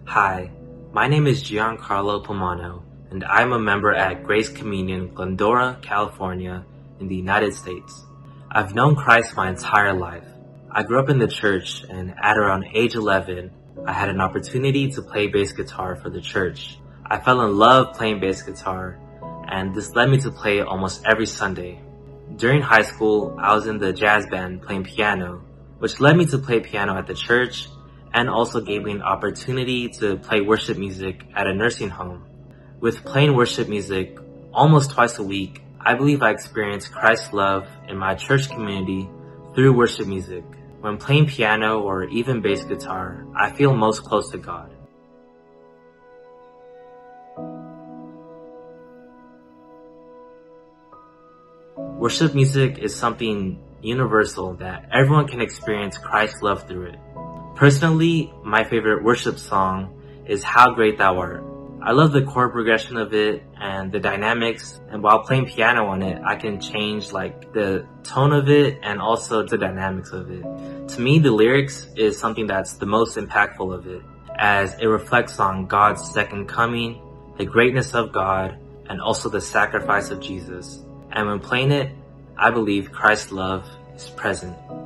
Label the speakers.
Speaker 1: Hi, my name is Giancarlo Pomano, and I'm a member at Grace Communion, Glendora, California, in the United States. I've known Christ my entire life. I grew up in the church, and at around age 11, I had an opportunity to play bass guitar for the church. I fell in love playing bass guitar, and this led me to play almost every Sunday. During high school, I was in the jazz band playing piano, which led me to play piano at the church and also gave me an opportunity to play worship music at a nursing home. With playing worship music almost twice a week, I believe I experienced Christ's love in my church community through worship music. When playing piano or even bass guitar, I feel most close to God. Worship music is something universal that everyone can experience Christ's love through it. Personally, my favorite worship song is How Great Thou Art. I love the chord progression of it and the dynamics, and while playing piano on it, I can change the tone of it and also the dynamics of it. To me, the lyrics is something that's the most impactful of it, as it reflects on God's second coming, the greatness of God, and also the sacrifice of Jesus. And when playing it, I believe Christ's love is present.